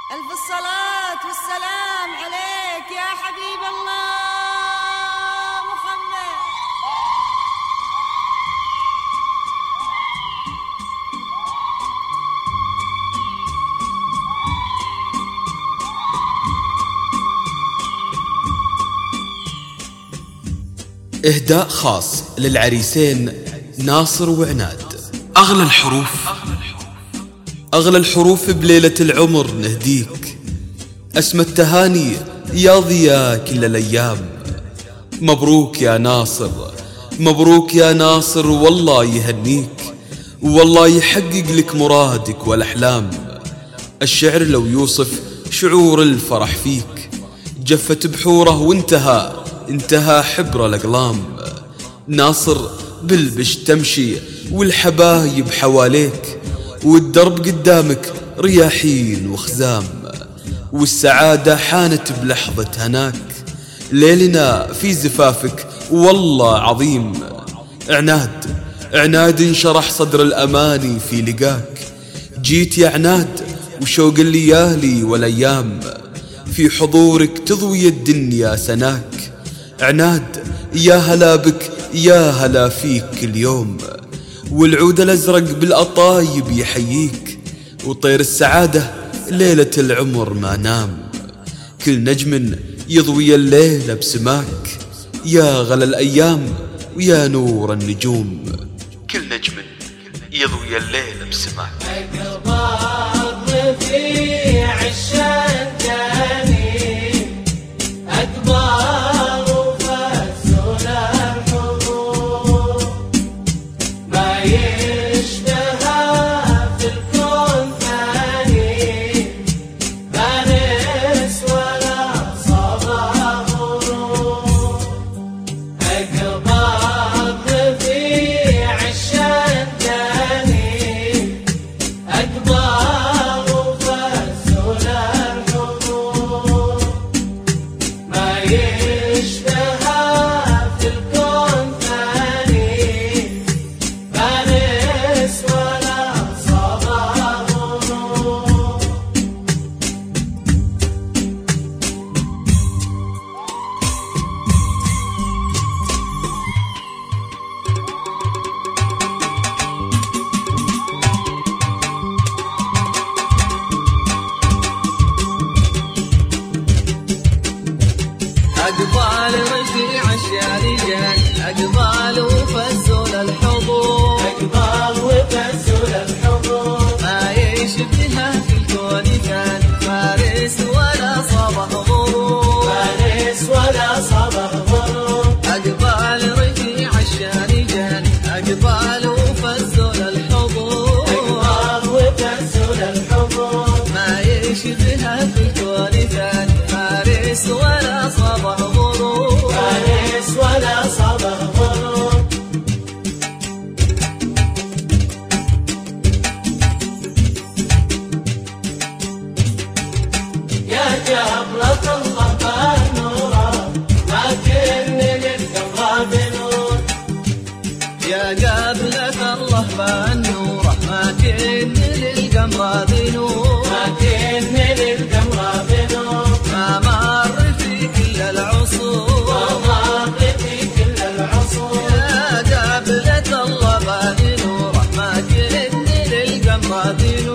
ألف الصلاة والسلام عليك يا حبيب الله محمد. إهداء خاص للعريسين ناصر وعناد. أغلى الحروف بليلة العمر نهديك، أسمى التهاني يا ضياء كل الأيام. مبروك يا ناصر، مبروك يا ناصر، والله يهنيك والله يحقق لك مرادك والأحلام. الشعر لو يوصف شعور الفرح فيك، جفت بحوره وانتهى حبر الأقلام. ناصر بالبش تمشي والحبايب حواليك، والدرب قدامك رياحين وخزام، والسعادة حانت بلحظة هناك. ليلنا في زفافك والله عظيم. عناد انشرح صدر الأماني في لقاك. جيت يا عناد وشوق الليالي والأيام، في حضورك تضوي الدنيا سناك. عناد يا هلا بك يا هلا فيك كل يوم، والعود الأزرق بالأطايب يحييك، وطير السعادة ليلة العمر ما نام. كل نجم يضوي الليلة بسماك، يا غلا الأيام ويا نور النجوم. كل نجم يضوي الليلة بسماك. أقبال رفيع الشارجان، أقبال وفزول الحضور، أقبال وفزول الحضور، ما يشبهها في الكون كان فارس ولا صبح غرور، فارس ولا صبح غرور. أقبال رفيع الشارجان، أقبال وفزول الحضور، أقبال وفزول الحضور، ما يشبهها في الكون كان فارس ولا صبح غرور، فارس ولا صبح غرور. يا جبلة الله بالنورة ما كن للقمر بنور، يا جبلة الله بالنورة ما كن للقمر بنور، ما كن للقمر بنور. ما مر في كل العصور، ما مر في كل العصور، يا جبلة الله بالنورة ما كن للقمر بنور.